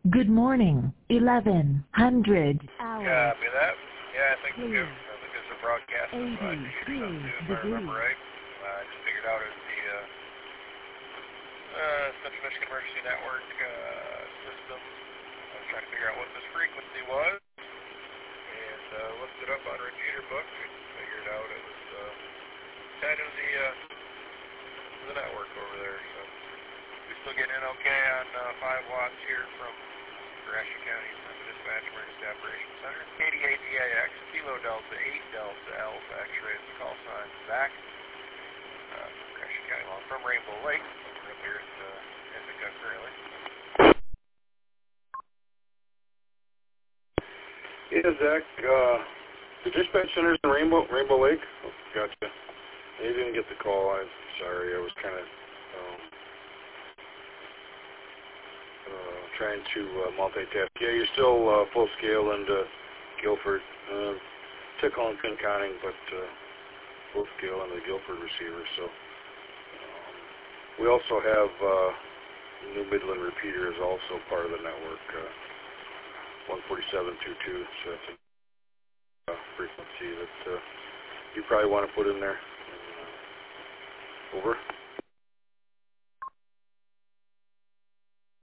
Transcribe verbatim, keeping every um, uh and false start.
Good morning. eleven hundred hours. Copy that. Yeah, I think we have, I think it's a broadcast on five G or something too, if I remember right. Uh, I just figured out it was the uh, uh, Central Michigan Emergency Network uh, system. I was trying to figure out what this frequency was, and uh, looked it up on a repeater book and figured out it was uh, tied into the, uh, the network over there. So we still getting in okay on uh, five watts here from Gratiot County Central Dispatch Emergency Operations Center. K D A D A X, Kilo Delta eight Delta Alpha X-ray is the call sign back. Uh, from Gratiot County Law from Rainbow Lake. We're up here at uh, Ithaca currently. Yeah, Zach, uh, the dispatch center's in Rainbow, Rainbow Lake? Oh, gotcha. You didn't get the call. I'm sorry. I was kind of um, uh, trying to uh, multitask. Yeah, you're still uh, full scale into Guilford. Uh, took on pin counting, but uh, full scale into the Guilford receiver. So um, we also have uh, New Midland repeater is also part of the network. Uh, one forty-seven two two, so that's a uh, frequency that uh, you probably want to put in there. Uh, over.